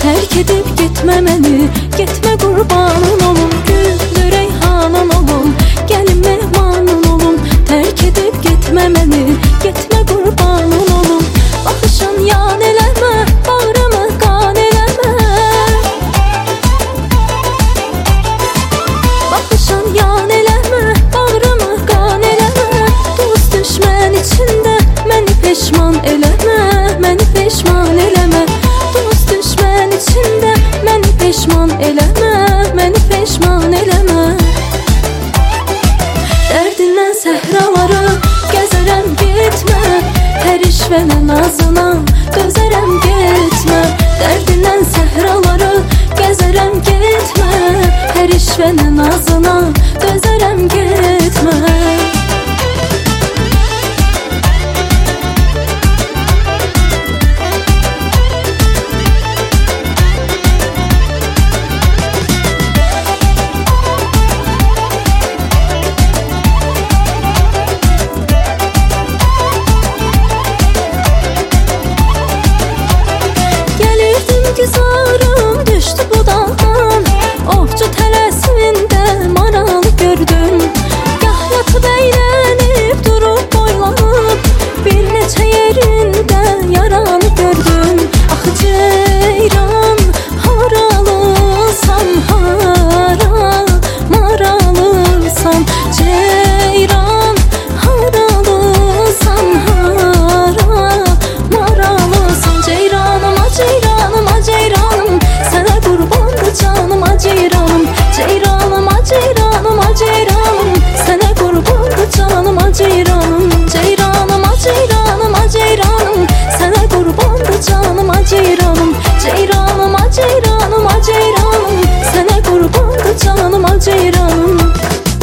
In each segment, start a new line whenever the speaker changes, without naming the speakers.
Terk edip gitme məni, getmə qurbanın olum. Gül reyhanın olum, gəlin mehmanın olum. Terk edip gitme məni, getmə qurbanın olum. Baxışın yan eləmə, bağrımı qan eləmə. Baxışın yan eləmə, bağrımı qan eləmə. Dost düşmən içində məni peşman eləmə, məni peşman eləmə. Dost düşmən içində məni peşman eləmə, məni peşman eləmə. Dərdindən səhraları gəzərəm getmə, hər işvənə nazına dözərəm getmə. Dərdindən səhraları gəzərəm getmə, hər işvənə nazına dözərəm getmə. Güzarım düşdü budağdan, ovcu tələsində maralı gördüm. Gah yatıb əylənib, durub boylanıb, bir neçə yerində yaralı gördüm. Axı ceyran haralısan, hara maralısan. Ceyran haralısan, hara maralısan. Ceyranıma, ceyranıma, ceyranım, sənə qurbandır canıma ceyranım. Ceyranıma, ceyranıma, ceyranım, sənə qurbandır canıma ceyranım. Ceyranıma, ceyranıma, ceyranım, sənə qurbandır canıma ceyranım. Ceyranıma, ceyranıma, ceyranım, sənə qurbandır canıma ceyranım.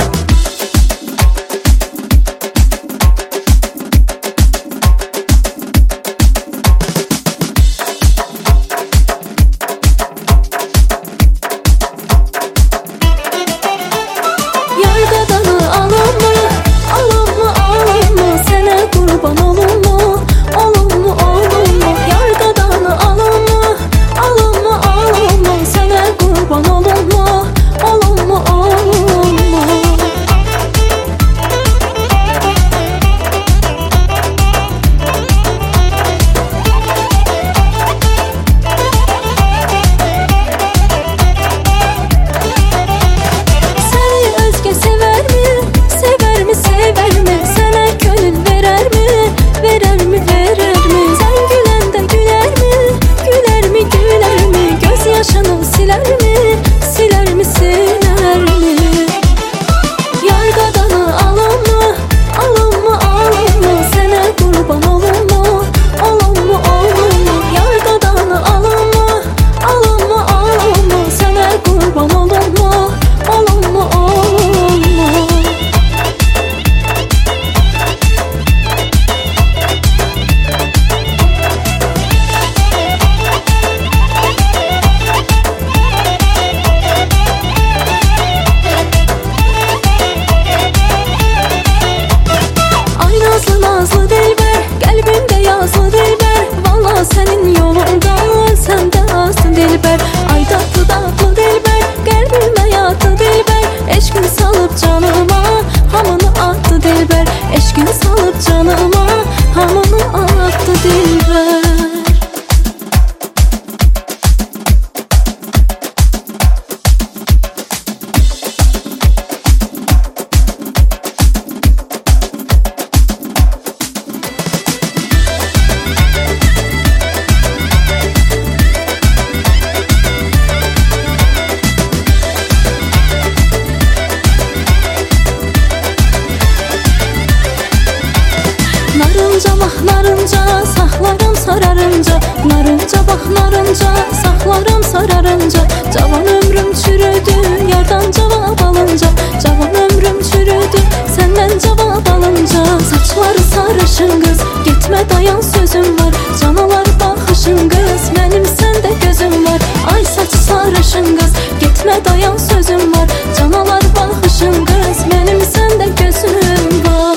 narınca, saxlaram sararınca. Narınca bax narınca, saxlaram sararınca. Cavan ömrüm çürüdü, yardan cavab alınca. Cavan ömrüm çürüdü, səndən cavab alınca. Saçları sarışın qız, getmə dayan sözüm var. Canalar baxışın qız, mənim səndə gözüm var. Ay saç sarışın qız, getmə dayan sözüm var. Canalar baxışın qız, mənim səndə gözüm var.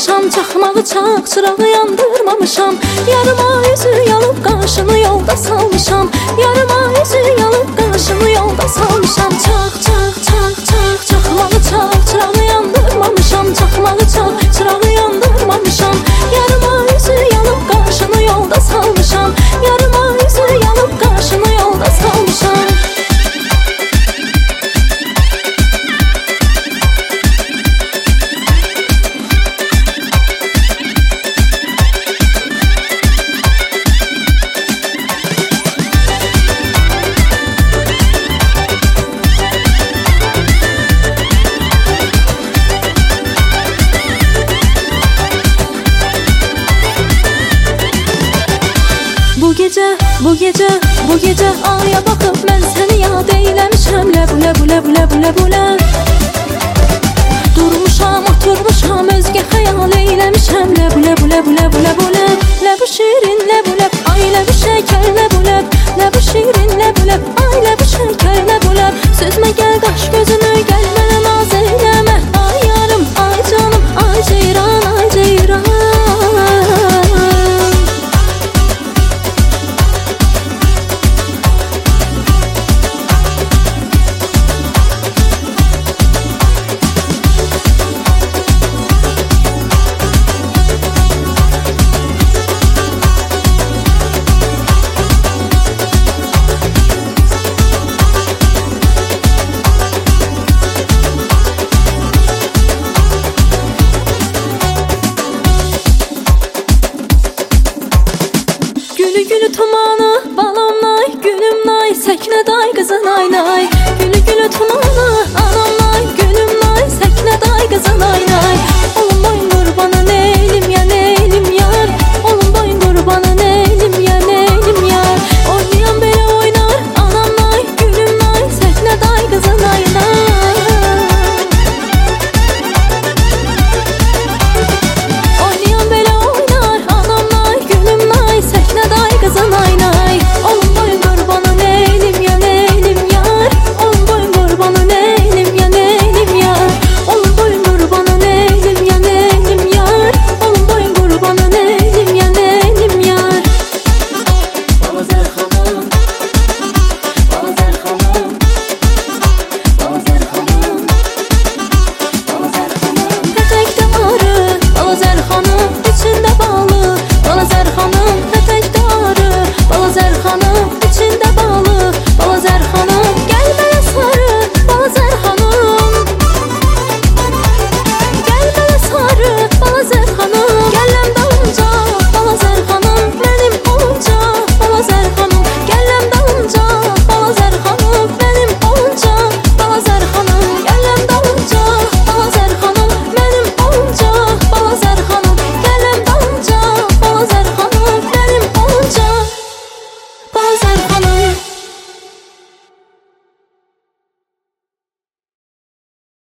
salmışam. Çaxmağı çaq, çırağı yandırmamışam. Yarıma üzü yalıb qarşını yolda salmışam. Yarıma üzü yalıb qarşını yolda salmışam. Çaq, çaq, çaq, çaq, çaxmağı çaq, çırağı yandırmamışam. Çaxmağı çaq, çırağı yandırmamışam. Yarıma üzü yalıb qarşını yolda salmışam. Yarıma üzü yalıb qarşını yolda salmışam. Bu gece aya baxıb mən səni yad eyləmişəm. Ləbulə durmuşam, oturmuşam, özgə xəyal eyləmişəm. Ləbulə Ləbu şirin, ləbuləb, ay ləbu şəkər. Ləbu şirin, ləbuləb, ay ləbu şəkər. Sözmə gəl, qaş gözünü, gəl mənə naz eyləmə. Ay yarım, ay canım, ay ceyran, ay ceyran. Gülü tumanı, balam nay, gülüm nay, səknə day qızı nay nay. Gülü tumanı, anam nay, gülüm nay, səknə day qızı nay nay.